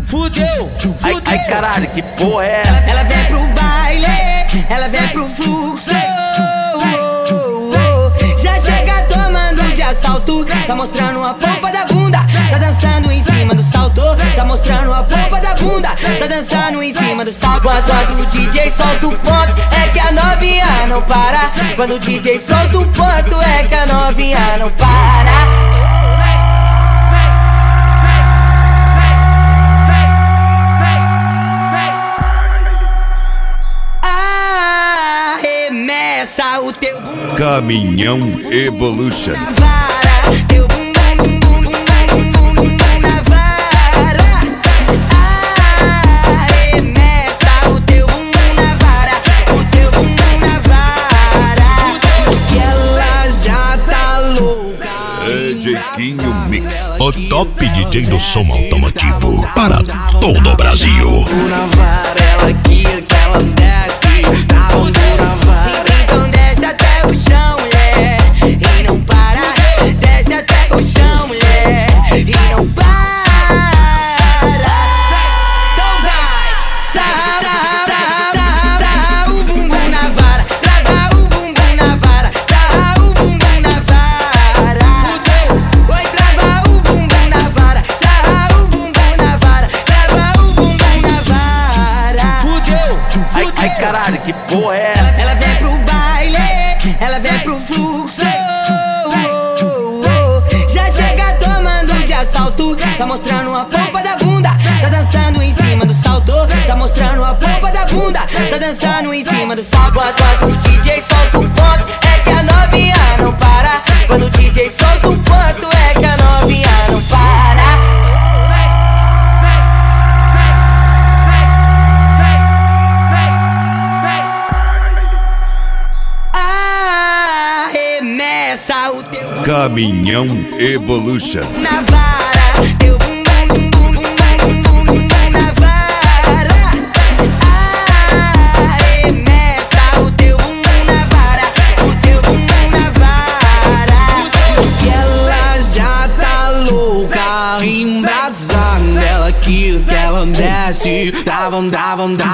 Fudeu. Ai caralho, que porra é essa? Ela vem pro baile, ela vem pro fluxo. Já chega tomando de assalto, tá mostrando a polpa da bunda, tá dançando em cima do salto, tá mostrando a polpa da bunda, tá dançando em cima do salto. Quando o DJ solta o ponto, é que a novinha não para. Quando o DJ solta o ponto, é que a novinha não para. Arremessa o teu bumbum, Caminhão Evolution. na vara, teu bumbum, bumbum, bumbum, bumbum na vara. Arremessa o teu bumbum na vara, o teu bumbum na vara. Que ela já tá louca. Jeitinho Mix. O top DJ do som automotivo para todo o Brasil. Na vara, ela que ela desce, tá bunda na vara. Então desce até o chão, mulher, e não para. Desce até o chão, mulher, e não para. Então vai, sarra o bumbum na vara, trava o bumbum na vara, sarra o bumbum na vara. Oi, trava o bumbum na vara, sarra o bumbum na vara, trava o bumbum na vara. Fudeu. Ai caralho, que porra é essa? Ela vem pro baile, ela vem pro fluxo. Já chega tomando de assalto, tá mostrando a polpa da bunda, tá dançando em cima do salto, tá mostrando a polpa da bunda, tá dançando em cima do salto. Quando o DJ solta o ponto, é que a novinha não para. Quando o DJ solta o ponto, é que a novinha não para. Arremessa o teu bumbum Caminhão Evolution. na vara, teu bumbum, bumbum, bumbum, bumbum, bumbum na vara. Arremessa o teu bumbum na vara, o teu bumbum na vara. Que ela já tá louca, embrasando. Ela que ela desce, davam na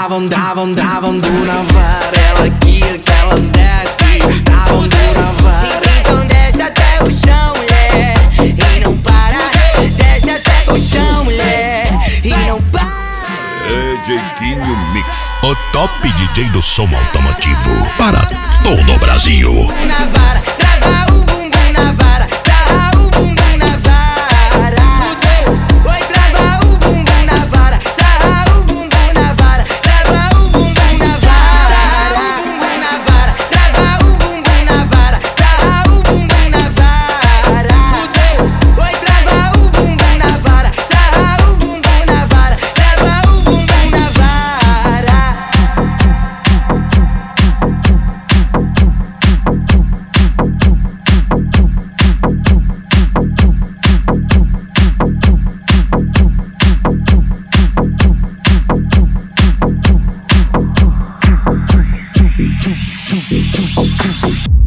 vara. Ela que ela desce, davam na vara. Então desce até o chão, mulher, e não para. Desce até o chão, mulher, e não para. Jeitinho Mix. O top DJ do som automotivo para todo o Brasil. Na vara, trava o bumbum na vara, sarra o bumbum na vara. Oi, trava o bumbum na vara, sarra o bumbum na vara, trava o bumbum na vara. O bumbum na vara, trava o bumbum na vara, sarra o bumbum na vara. Oi, trava o bumbum na vara, sarra o bumbum na vara, trava o bumbum na vara. Jeitinho Mix.